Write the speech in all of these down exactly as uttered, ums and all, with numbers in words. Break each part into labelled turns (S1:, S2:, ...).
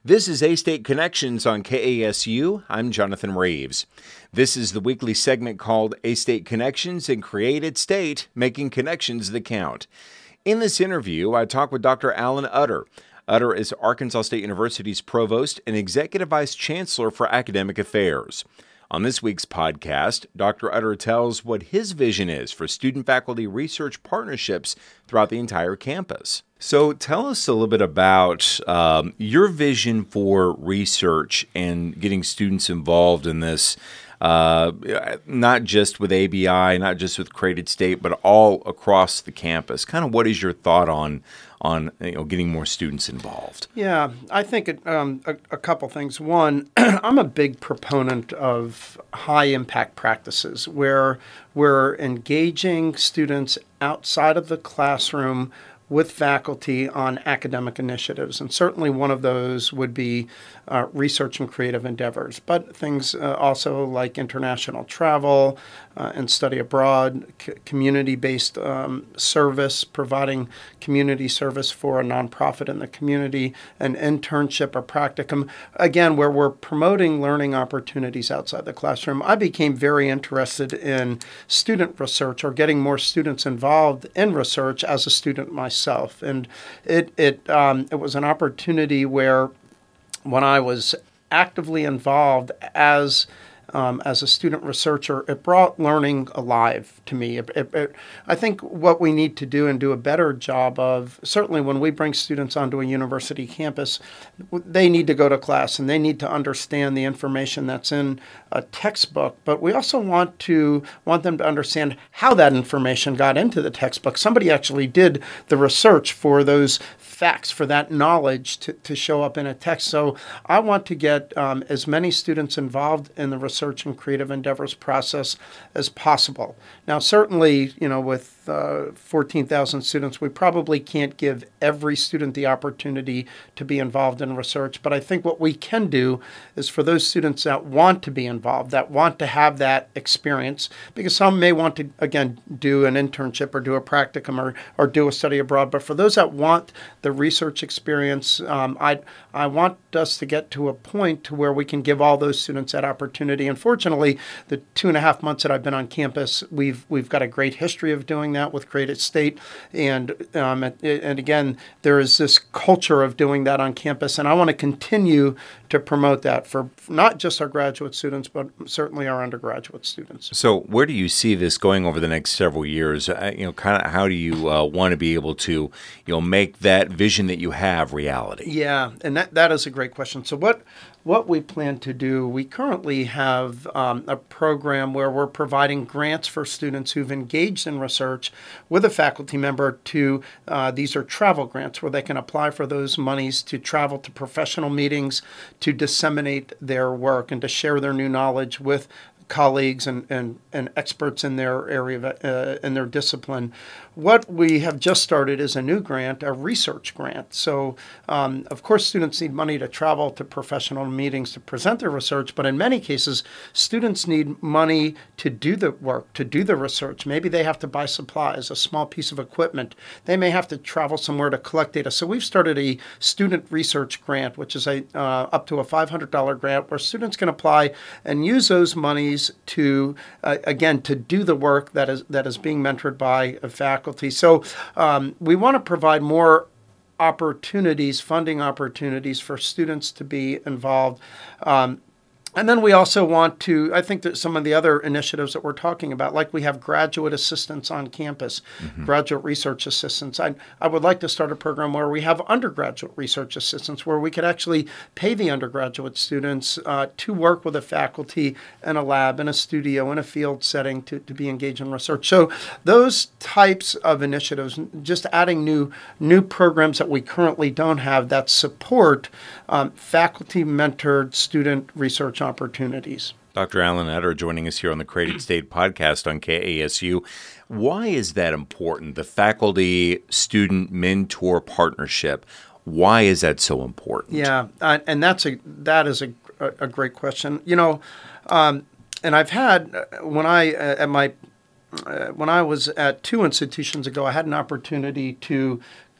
S1: This is A-State Connections on K A S U. I'm Jonathan Reeves. This is the weekly segment called A-State Connections and Created State, making connections that count. In this interview, I talk with Doctor Alan Utter. Utter is Arkansas State University's provost and executive vice chancellor for academic affairs. On this week's podcast, Doctor Utter tells what his vision is for student-faculty research partnerships throughout the entire campus. So tell us a little bit about um, your vision for research and getting students involved in this, uh, not just with A B I, not just with Created State, but all across the campus. Kind of what is your thought on on you know getting more students involved?
S2: Yeah, I think it, um, a, a couple things. One, I'm a big proponent of high-impact practices where we're engaging students outside of the classroom with faculty on academic initiatives. And certainly one of those would be uh, research and creative endeavors, but things uh, also like international travel uh, and study abroad, c- community-based um, service, providing community service for a nonprofit in the community, an internship or practicum, again, where we're promoting learning opportunities outside the classroom. I became very interested in student research or getting more students involved in research as a student myself. Self. And it it um, it was an opportunity where when I was actively involved as um, as a student researcher, it brought learning alive to me. It, it, it, I think what we need to do and do a better job of, certainly when we bring students onto a university campus, they need to go to class and they need to understand the information that's in a textbook, but we also want to want them to understand how that information got into the textbook. Somebody actually did the research for those facts, for that knowledge to, to show up in a text. So I want to get um, as many students involved in the research and creative endeavors process as possible. Now, certainly, you know, with uh, fourteen thousand students, we probably can't give every student the opportunity to be involved in research, but I think what we can do is for those students that want to be involved, that want to have that experience, because some may want to, again, do an internship or do a practicum or, or do a study abroad, but for those that want the research experience, um, I I want us to get to a point to where we can give all those students that opportunity. Unfortunately, the two and a half months that I've been on campus, we've we've got a great history of doing that with Created State, and um, and, and again, there is this culture of doing that on campus, and I want to continue to promote that for not just our graduate students, but certainly our undergraduate students.
S1: So, where do you see this going over the next several years? Uh, you know, kind of how do you uh, want to be able to, you know, make that vision that you have reality?
S2: Yeah, and that, that is a great question. So what what we plan to do, we currently have um, a program where we're providing grants for students who've engaged in research with a faculty member to, uh, these are travel grants where they can apply for those monies to travel to professional meetings, to disseminate their work and to share their new knowledge with colleagues and, and, and experts in their area, of, uh, in their discipline. What we have just started is a new grant, a research grant. So, um, of course, students need money to travel to professional meetings to present their research, but in many cases, students need money to do the work, to do the research. Maybe they have to buy supplies, a small piece of equipment. They may have to travel somewhere to collect data. So we've started a student research grant, which is a uh, up to a five hundred dollars grant where students can apply and use those monies to, uh, again, to do the work that is that is being mentored by a faculty. So um, we want to provide more opportunities, funding opportunities for students to be involved. Um, And then we also want to, I think that some of the other initiatives that we're talking about, like we have graduate assistants on campus, mm-hmm. graduate research assistants. I, I would like to start a program where we have undergraduate research assistants, where we could actually pay the undergraduate students uh, to work with a faculty in a lab, in a studio, in a field setting to, to be engaged in research. So those types of initiatives, just adding new, new programs that we currently don't have that support um, faculty-mentored student research opportunities.
S1: Doctor Alan Utter joining us here on the Created State podcast on K A S U. Why is that important, the faculty-student mentor partnership? Why is that so important?
S2: Yeah, uh, and that's a that is a, a great question. You know, um, and I've had, when I, uh, at my, uh, when I was at two institutions ago, I had an opportunity to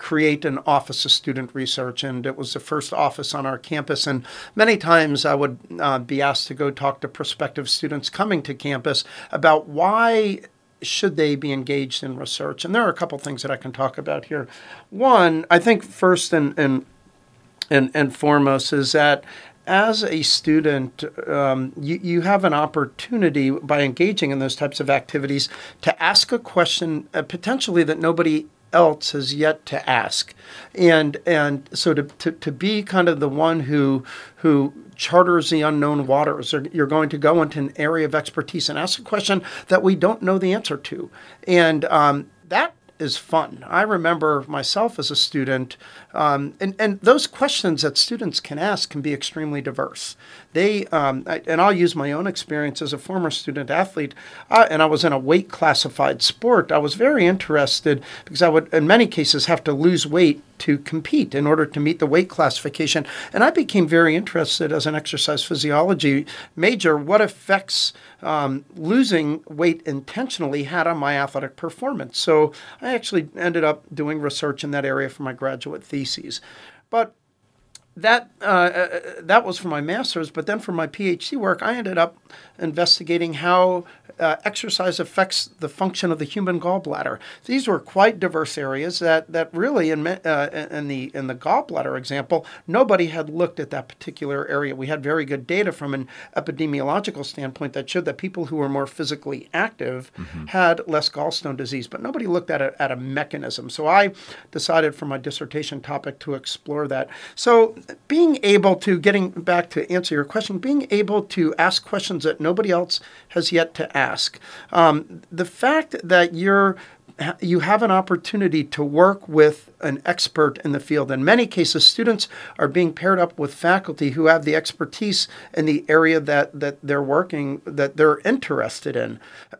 S2: create an Office of Student Research, and it was the first office on our campus. And many times I would uh, be asked to go talk to prospective students coming to campus about why should they be engaged in research. And there are a couple things that I can talk about here. One, I think first and and and, and foremost is that as a student, um, you, you have an opportunity by engaging in those types of activities to ask a question uh, potentially that nobody else has yet to ask. And and so to, to, to be kind of the one who who charters the unknown waters, or you're going to go into an area of expertise and ask a question that we don't know the answer to. And um, that is fun. I remember myself as a student, um, and, and those questions that students can ask can be extremely diverse. They, um, I, and I'll use my own experience as a former student athlete, uh, and I was in a weight classified sport. I was very interested because I would, in many cases, have to lose weight to compete in order to meet the weight classification. And I became very interested as an exercise physiology major, what effects um, losing weight intentionally had on my athletic performance. So I actually ended up doing research in that area for my graduate theses. But that uh, that was for my master's, but then for my PhD work, I ended up investigating how uh, exercise affects the function of the human gallbladder. These were quite diverse areas that that really, in uh, in the in the gallbladder example, nobody had looked at that particular area. We had very good data from an epidemiological standpoint that showed that people who were more physically active mm-hmm. had less gallstone disease, but nobody looked at a, at a mechanism. So I decided for my dissertation topic to explore that. So being able to, getting back to answer your question, being able to ask questions that nobody else has yet to ask. Um, the fact that you're you have an opportunity to work with an expert in the field. In many cases, students are being paired up with faculty who have the expertise in the area that, that they're working, that they're interested in.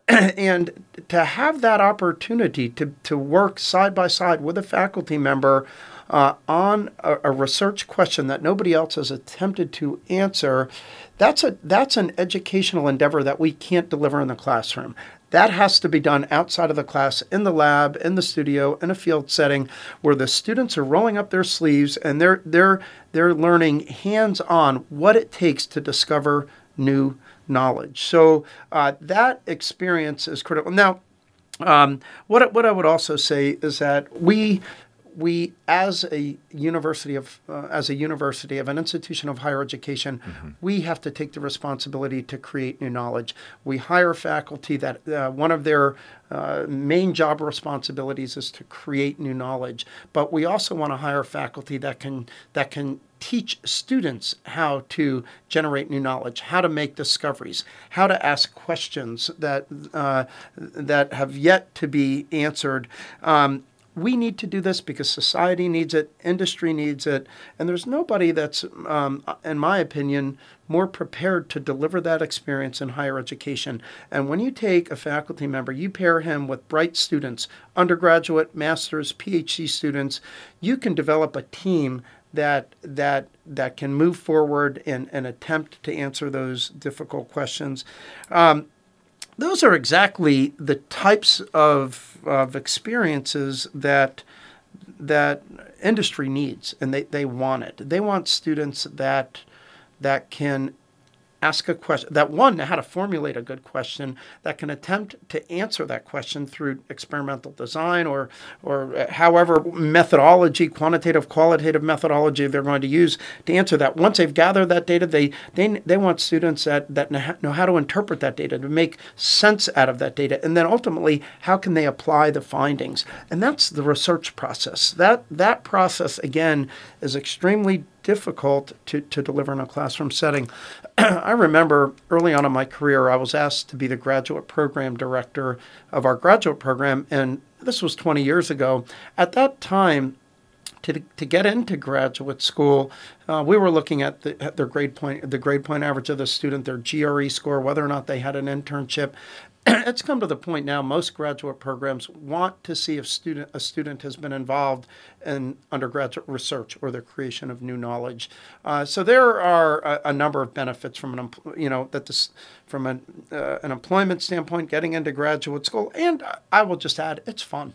S2: And to have that opportunity to, to work side by side with a faculty member Uh, on a, a research question that nobody else has attempted to answer, that's a that's an educational endeavor that we can't deliver in the classroom. That has to be done outside of the class, in the lab, in the studio, in a field setting, where the students are rolling up their sleeves and they're they're they're learning hands-on what it takes to discover new knowledge. So uh, that experience is critical. Now, um, what what I would also say is that we. We, as a university of, uh, as a university of an institution of higher education, mm-hmm. we have to take the responsibility to create new knowledge. We hire faculty that uh, one of their uh, main job responsibilities is to create new knowledge. But we also want to hire faculty that can that can teach students how to generate new knowledge, how to make discoveries, how to ask questions that uh, that have yet to be answered. Um, We need to do this because society needs it, industry needs it, and there's nobody that's, um, in my opinion, more prepared to deliver that experience in higher education. And when you take a faculty member, you pair him with bright students, undergraduate, master's, PhD students, you can develop a team that that that can move forward and, and attempt to answer those difficult questions. Um, Those are exactly the types of, of experiences that that industry needs, and they, they want it. They want students that that can ask a question, that one, know how to formulate a good question, that can attempt to answer that question through experimental design or or however methodology, quantitative, qualitative methodology they're going to use to answer that. Once they've gathered that data, they they they want students that, that know how to interpret that data, to make sense out of that data, and then ultimately, how can they apply the findings? And that's the research process. That that process, again, is extremely difficult to, to deliver in a classroom setting. I remember early on in my career, I was asked to be the graduate program director of our graduate program, and this was twenty years ago. At that time, to to get into graduate school, uh, we were looking at, the, at their grade point, the grade point average of the student, their G R E score, whether or not they had an internship. It's come to the point now, most graduate programs want to see if student a student has been involved in undergraduate research or the creation of new knowledge. Uh, so there are a, a number of benefits from an, you know, that this, from an, uh, an employment standpoint, getting into graduate school. And I will just add, it's fun.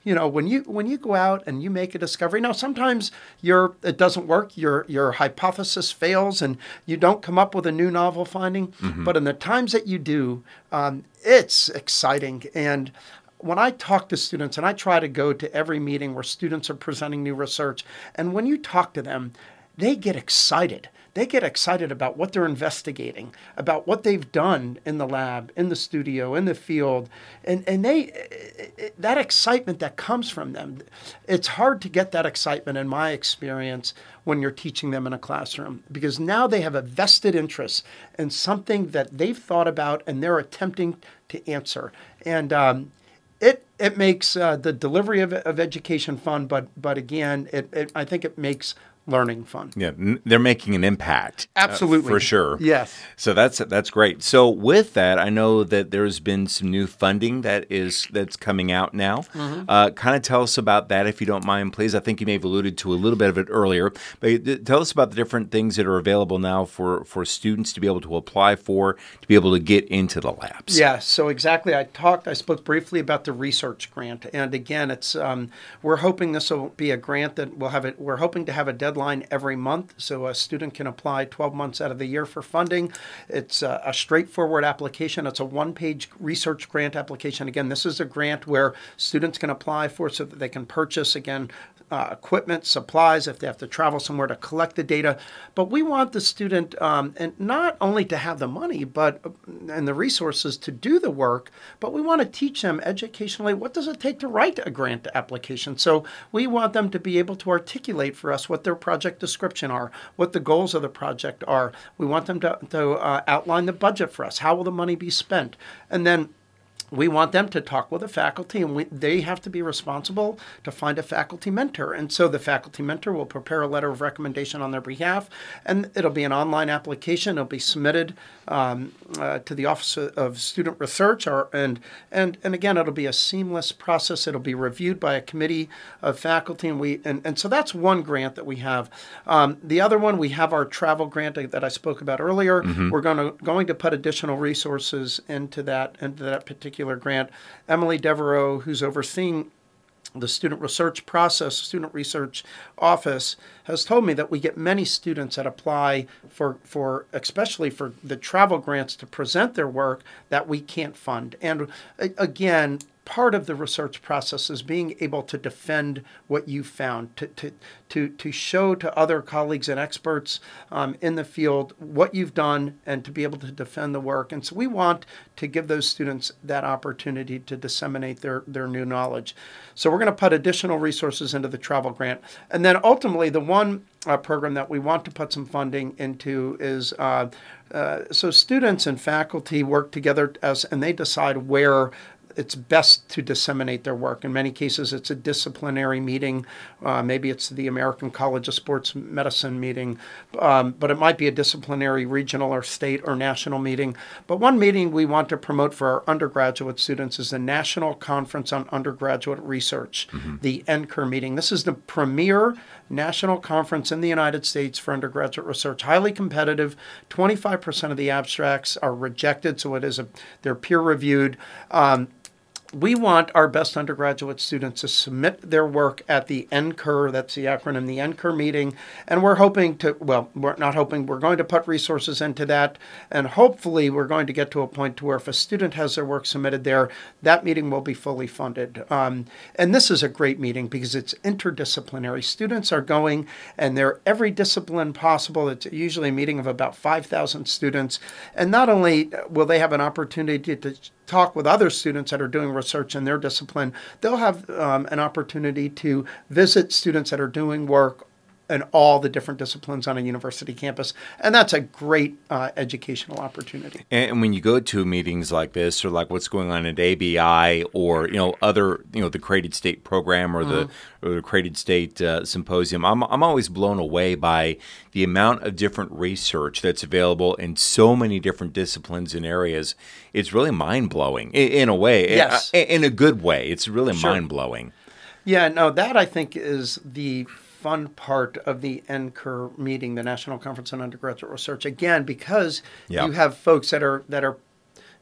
S2: You know, when you when you go out and you make a discovery, now sometimes your it doesn't work, your your hypothesis fails, and you don't come up with a new novel finding. Mm-hmm. But in the times that you do, um, it's exciting. And when I talk to students, and I try to go to every meeting where students are presenting new research, and when you talk to them, they get excited. They get excited about what they're investigating, about what they've done in the lab, in the studio, in the field. And, and they, that excitement that comes from them, it's hard to get that excitement in my experience when you're teaching them in a classroom, because now they have a vested interest in something that they've thought about and they're attempting to answer. And um, it it makes uh, the delivery of, of education fun, but but again, it, it I think it makes learning fun.
S1: Yeah, n- they're making an impact.
S2: Absolutely.
S1: Uh, for sure.
S2: Yes.
S1: So that's that's great. So with that, I know that there's been some new funding that is that's coming out now. Mm-hmm. Uh, kind of tell us about that, if you don't mind, please. I think you may have alluded to a little bit of it earlier, but th- tell us about the different things that are available now for, for students to be able to apply for, to be able to get into the labs.
S2: Yeah, so exactly. I talked, I spoke briefly about the research grant. And again, it's um, we're hoping this will be a grant that will have it. We're hoping to have a deadline every month, so a student can apply twelve months out of the year for funding. It's a, a straightforward application. It's a one-page research grant application. Again, this is a grant where students can apply for so that they can purchase, again, uh, equipment, supplies, if they have to travel somewhere to collect the data. But we want the student, um, and not only to have the money, but and the resources to do the work, but we want to teach them educationally what does it take to write a grant application. So we want them to be able to articulate for us what their project description are, what the goals of the project are. We want them to, to uh, outline the budget for us. How will the money be spent? And then we want them to talk with a faculty, and we, they have to be responsible to find a faculty mentor. And so the faculty mentor will prepare a letter of recommendation on their behalf, and it'll be an online application. It'll be submitted um, uh, to the Office of Student Research, or, and, and, and again, it'll be a seamless process. It'll be reviewed by a committee of faculty, and we and, and so that's one grant that we have. Um, the other one, we have our travel grant that I spoke about earlier. Mm-hmm. We're going to going to put additional resources into that into that particular grant. Emily Devereaux, who's overseeing the student research process, student research office, has told me that we get many students that apply for, for especially for the travel grants to present their work that we can't fund. And again, part of the research process is being able to defend what you found, to to to, to show to other colleagues and experts um, in the field what you've done, and to be able to defend the work. And so we want to give those students that opportunity to disseminate their, their new knowledge. So we're going to put additional resources into the travel grant. And then ultimately, the one uh, program that we want to put some funding into is uh, uh, so students and faculty work together as and they decide where it's best to disseminate their work. In many cases, it's a disciplinary meeting. Uh, maybe it's the American College of Sports Medicine meeting, um, but it might be a disciplinary regional or state or national meeting. But one meeting we want to promote for our undergraduate students is the National Conference on Undergraduate Research, mm-hmm. the N C U R meeting. This is the premier national conference in the United States for undergraduate research, highly competitive. twenty-five percent of the abstracts are rejected, so it is a they're peer reviewed. Um, We want our best undergraduate students to submit their work at the N C U R, that's the acronym, the N C U R meeting, and we're hoping to, well, we're not hoping, we're going to put resources into that, and hopefully we're going to get to a point to where if a student has their work submitted there, that meeting will be fully funded. Um, and this is a great meeting because it's interdisciplinary. Students are going, and they're every discipline possible. It's usually a meeting of about five thousand students, and not only will they have an opportunity to talk with other students that are doing research in their discipline, they'll have um, an opportunity to visit students that are doing work in all the different disciplines on a university campus. And that's a great uh, educational opportunity.
S1: And when you go to meetings like this, or like what's going on at A B I, or, you know, other, you know, the Created State program, or mm-hmm. the or the Created State uh, Symposium, I'm I'm always blown away by the amount of different research that's available in so many different disciplines and areas. It's really mind-blowing in, in a way.
S2: Yes.
S1: In, in a good way. It's really
S2: Sure.
S1: mind-blowing.
S2: Yeah, no, that I think is the fun part of the N C U R meeting, the National Conference on Undergraduate Research. Again, because
S1: yeah.
S2: you have folks that are that are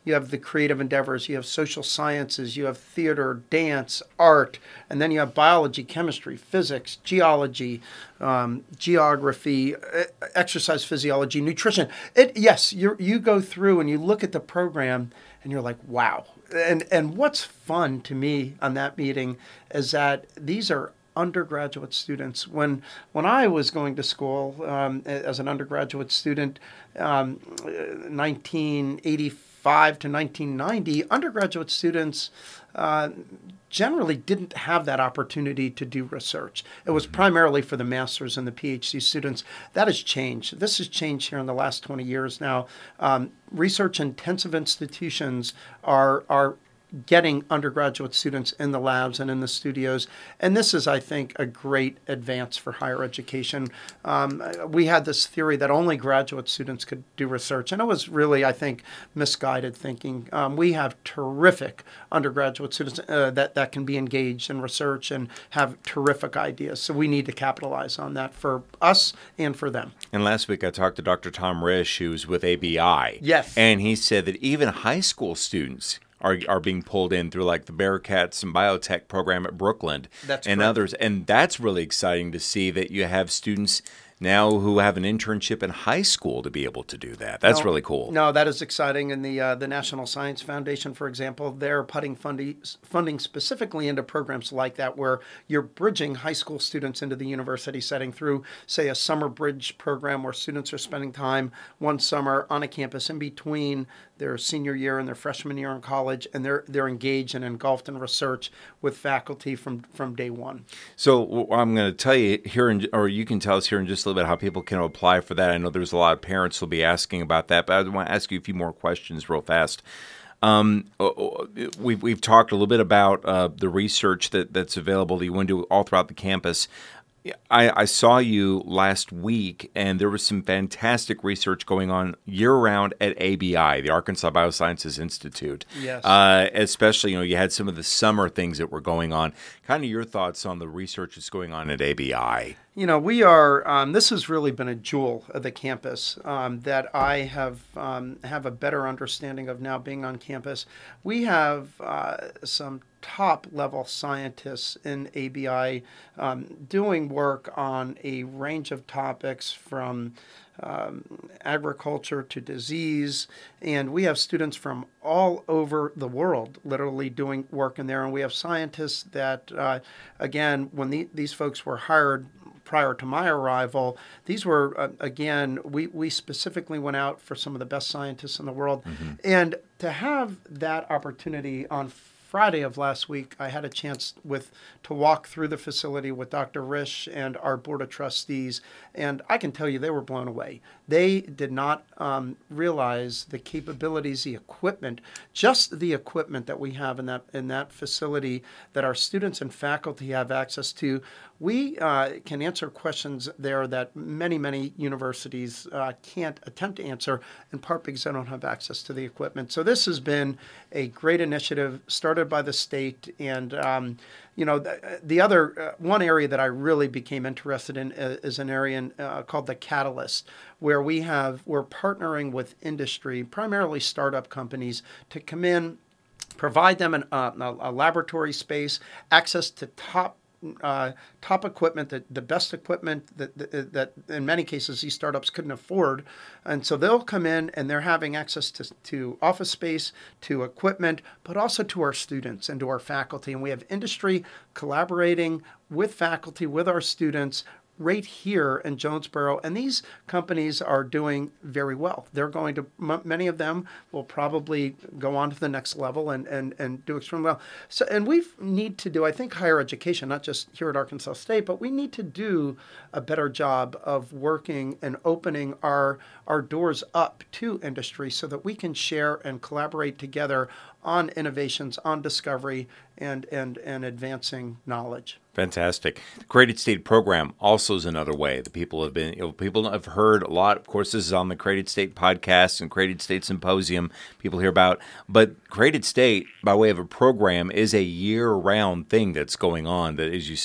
S2: you have the creative endeavors, you have social sciences, you have theater, dance, art, and then you have biology, chemistry, physics, geology, um, geography, exercise physiology, nutrition. It, yes, you you go through and you look at the program and you're like, wow. And and what's fun to me on that meeting is that these are undergraduate students. When when I was going to school um, as an undergraduate student, um, nineteen eighty-five to nineteen ninety, undergraduate students uh, generally didn't have that opportunity to do research. It was primarily for the master's and the PhD students. That has changed. This has changed here in the last twenty years now. Um, research-intensive institutions are are getting undergraduate students in the labs and in the studios. And this is, I think, a great advance for higher education. Um, we had this theory that only graduate students could do research, and it was really, I think, misguided thinking. Um, we have terrific undergraduate students uh, that, that can be engaged in research and have terrific ideas. So we need to capitalize on that for us and for them.
S1: And last week I talked to Doctor Tom Risch, who's with A B I.
S2: Yes.
S1: And he said that even high school students are are being pulled in through like the Bearcats and biotech program at Brookland
S2: That's
S1: and
S2: correct.
S1: others. And that's really exciting to see that you have students now who have an internship in high school to be able to do that. That's
S2: No,
S1: really cool.
S2: No, that is exciting. And the uh, the National Science Foundation, for example, they're putting funding, funding specifically into programs like that where you're bridging high school students into the university setting through, say, a summer bridge program where students are spending time one summer on a campus in between their senior year and their freshman year in college, and they're they're engaged and engulfed in research with faculty from, from day one.
S1: So I'm going to tell you here, in, or you can tell us here in just a little bit how people can apply for that. I know there's a lot of parents who'll be asking about that, but I want to ask you a few more questions real fast. Um, we've, we've talked a little bit about uh, the research that, that's available that you want to do all throughout the campus. I, I saw you last week, and there was some fantastic research going on year-round at A B I, the Arkansas Biosciences Institute.
S2: Yes.
S1: Uh, especially, you know, you had some of the summer things that were going on. Kind of your thoughts on the research that's going on at A B I.
S2: You know, we are, um, this has really been a jewel of the campus um, that I have um, have a better understanding of now being on campus. We have uh, some top level scientists in A B I um, doing work on a range of topics from Um, agriculture to disease, and we have students from all over the world literally doing work in there, and we have scientists that, uh, again, when the, these folks were hired prior to my arrival, these were, uh, again, we, we specifically went out for some of the best scientists in the world, mm-hmm. and to have that opportunity on Friday of last week, I had a chance with to walk through the facility with Doctor Risch and our board of trustees, and I can tell you they were blown away. They did not um, realize the capabilities, the equipment, just the equipment that we have in that in that facility that our students and faculty have access to. We uh, can answer questions there that many, many universities uh, can't attempt to answer, in part because they don't have access to the equipment. So this has been a great initiative started by the state. And, um, you know, the, the other, uh, one area that I really became interested in uh, is an area in, uh, called the Catalyst, where we have, we're partnering with industry, primarily startup companies, to come in, provide them an, uh, a, a laboratory space, access to top Uh, top equipment, the, the best equipment that, that that in many cases these startups couldn't afford. And so they'll come in and they're having access to, to office space, to equipment, but also to our students and to our faculty. And we have industry collaborating with faculty, with our students, right here in Jonesboro, and these companies are doing very well. They're going to, m- many of them will probably go on to the next level and, and, and do extremely well. So, and we need to do, I think, higher education, not just here at Arkansas State, but we need to do a better job of working and opening our, our doors up to industry so that we can share and collaborate together on innovations, on discovery, and, and, and advancing knowledge.
S1: Fantastic. The Created State program also is another way that people have been, you know, people have heard a lot. Of course, this is on the Created State podcast and Created State Symposium people hear about. But Created State, by way of a program, is a year-round thing that's going on that, as you said,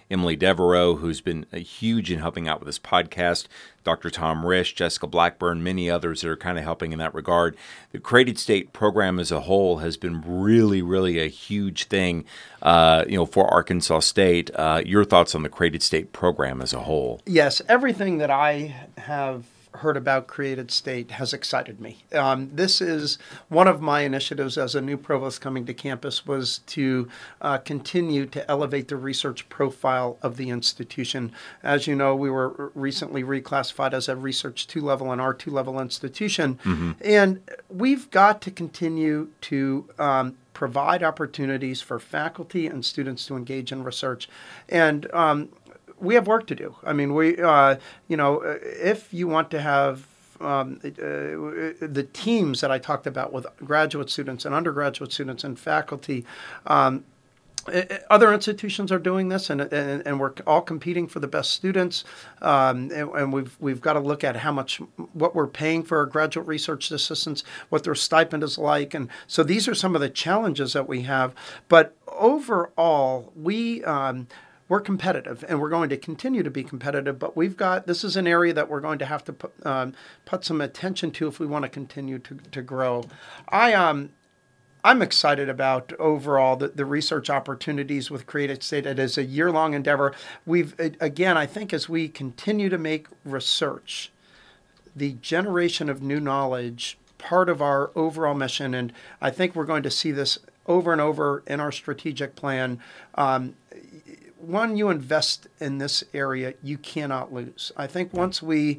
S1: Emily Devereaux, who's been uh, huge in helping out with this podcast, Doctor Tom Risch, Jessica Blackburn, many others that are kind of helping in that regard. The Created State program as a whole has been really, really a huge thing, uh, you know, for Arkansas State. Uh, your thoughts on the Created State program as a whole?
S2: Yes, everything that I have heard about Created State has excited me. Um, this is one of my initiatives as a new provost coming to campus, was to uh, continue to elevate the research profile of the institution. As you know, we were recently reclassified as a research two-level and R two-level institution, mm-hmm. and we've got to continue to um, provide opportunities for faculty and students to engage in research. And um, we have work to do. I mean, we, uh, you know, if you want to have um, uh, the teams that I talked about with graduate students and undergraduate students and faculty, um, other institutions are doing this, and, and and we're all competing for the best students. Um, and, and we've we've got to look at how much what we're paying for our graduate research assistants, what their stipend is like, and so these are some of the challenges that we have. But overall, we. Um, We're competitive, and we're going to continue to be competitive, but we've got, this is an area that we're going to have to put, um, put some attention to if we want to continue to, to grow. I, um, I'm excited about overall the, the research opportunities with Created State. It is a year-long endeavor. We've, again, I think as we continue to make research, the generation of new knowledge, part of our overall mission, and I think we're going to see this over and over in our strategic plan. Um, One, you invest in this area, you cannot lose. I think once we,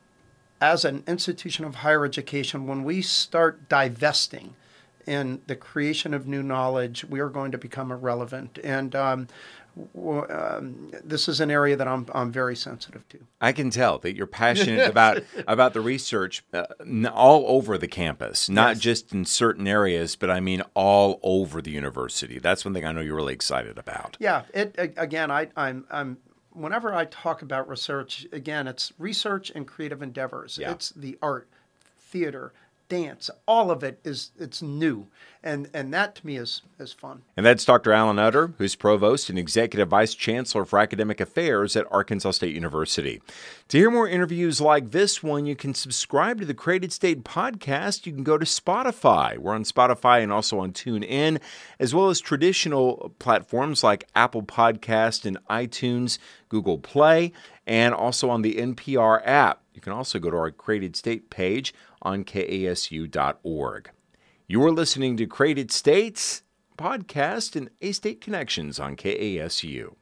S2: as an institution of higher education, when we start divesting in the creation of new knowledge, we are going to become irrelevant. And um, w- um, this is an area that I'm I'm very sensitive to.
S1: I can tell that you're passionate about about the research uh, all over the campus, not
S2: Yes.
S1: just in certain areas, but I mean all over the university. That's one thing I know you're really excited about.
S2: Yeah. It again. I I'm I'm. Whenever I talk about research, again, it's research and creative endeavors.
S1: Yeah.
S2: It's the art, theater, dance, all of it is it's new, and and that to me is is fun.
S1: And that's Doctor Alan Utter, who's Provost and Executive Vice Chancellor for Academic Affairs at Arkansas State University. To hear more interviews like this one, you can subscribe to the Created State podcast. You can go to Spotify. We're on Spotify and also on TuneIn, as well as traditional platforms like Apple Podcast and iTunes, Google Play, and also on the N P R app. You can also go to our Created State page on K A S U dot org. You are listening to Created States podcast and A-State Connections on K A S U.